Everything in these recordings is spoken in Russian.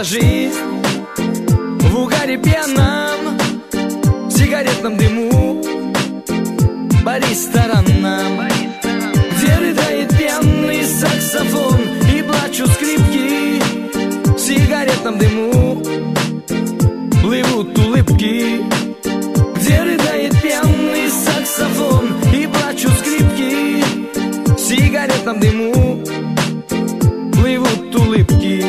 Вся жизнь в угаре пьяном, в сигаретном дыму по ресторанам, где рыдает пьяный саксофон и плачут скрипки. В сигаретном дыму плывут улыбки, где рыдает пьяный саксофон и плачут скрипки. В сигаретном дыму плывут улыбки.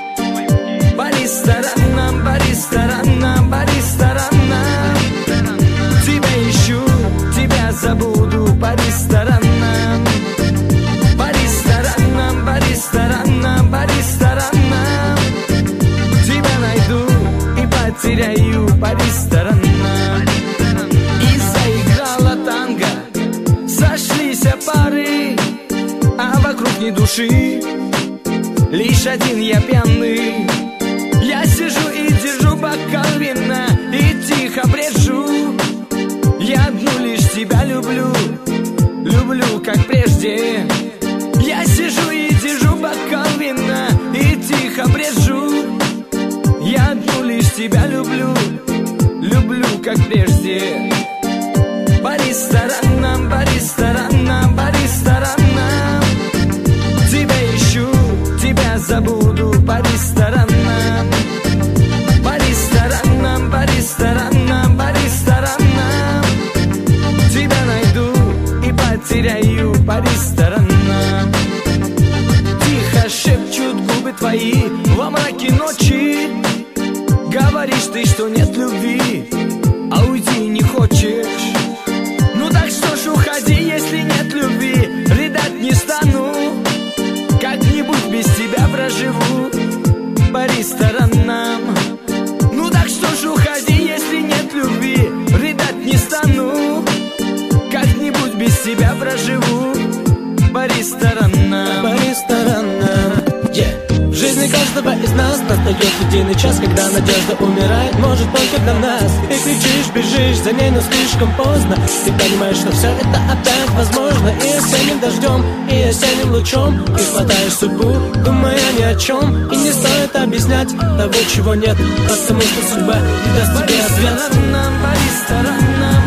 По ресторанам, по ресторанам, по ресторанам. Тебя ищу, тебя забуду. По ресторанам, по ресторанам, по ресторанам, по ресторанам. Тебя найду и потеряю. По ресторанам. И заиграла танго, сошлись пары, а вокруг ни души, лишь один я пьяный. Я сижу и держу бокал вина и тихо брежу. Я одну лишь тебя люблю, люблю как прежде. Я сижу и держу бокал вина и тихо брежу. Я одну лишь тебя люблю, люблю как прежде. По ресторанам, по ресторанам, по ресторанам. Тебя ищу, тебя забуду. По ресторанам, по ресторанам, по ресторанам, по ресторанам. Тебя найду и потеряю. По ресторанам. Тихо шепчут губы твои во мраке ночи. Говоришь ты, что нет любви, а уйти не хочешь. Ну так что ж уходи, если нет любви. Рыдать не стану, как-нибудь без тебя проживу. По ресторанам. Ну так что ж уходи, если нет любви. Рыдать не стану, как-нибудь без тебя проживу. По ресторанам. По ресторанам. В жизни каждого из нас настает единый час, когда надежда умирает, может только для нас. И кричишь, бежишь за ней, но слишком поздно. Ты понимаешь, что все это опять возможно. И осенним дождем, и осенним лучом ты хватаешь судьбу, думая ни о чем. И не стоит объяснять того, чего нет, потому что судьба не даст тебе ответ. По ресторанам, по ресторанам.